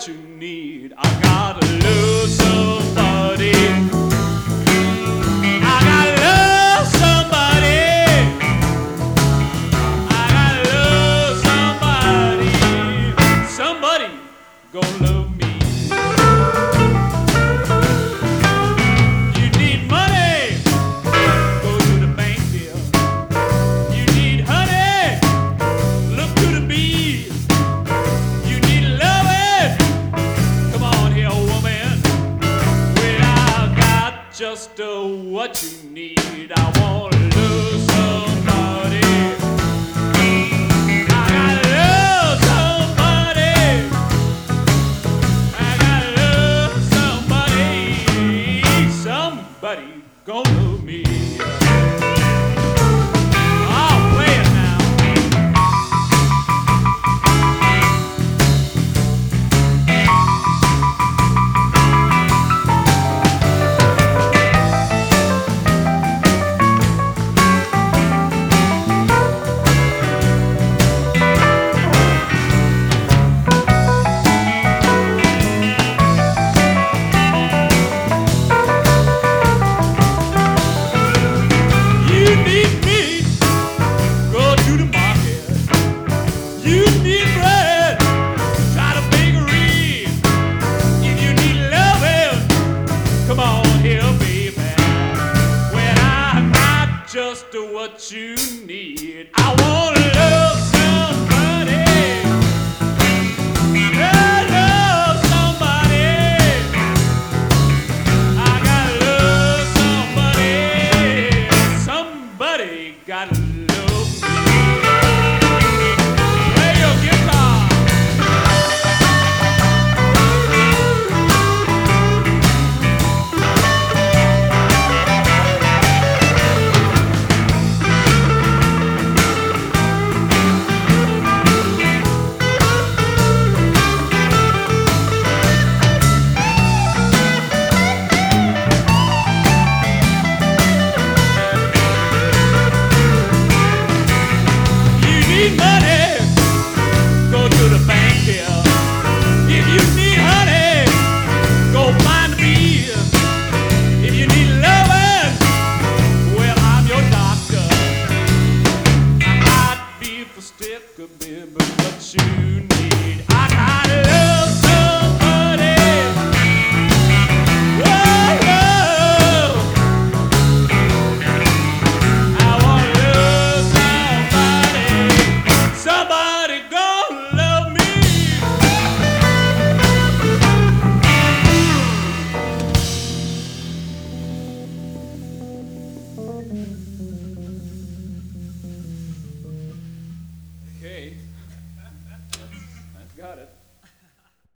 what you need. I gotta love somebody. I gotta love somebody. I gotta love somebody. Somebody gonna love me. You need money, go to the bank here. You need honey, look to the bees. You need loving, come on here, woman. Well, I got just what you need. I want to love somebody. I gotta love somebody. I gotta love somebody. Somebody gonna love me. I'll play it now. You need meat, go to the market. You need bread, try the bakery. If you need loving, come on here, baby. When I got just what you need, I wanna love somebody. Love somebody. I gotta love somebody. Somebody gotta love me. Play your guitar. You need money, go to the bank here. If you need honey, go find the bees. If you need loving, well, I'm your doctor. I might be for stick a bit, but what you need, I gotta love somebody. Whoa, love. I wanna love somebody. Somebody gonna love me.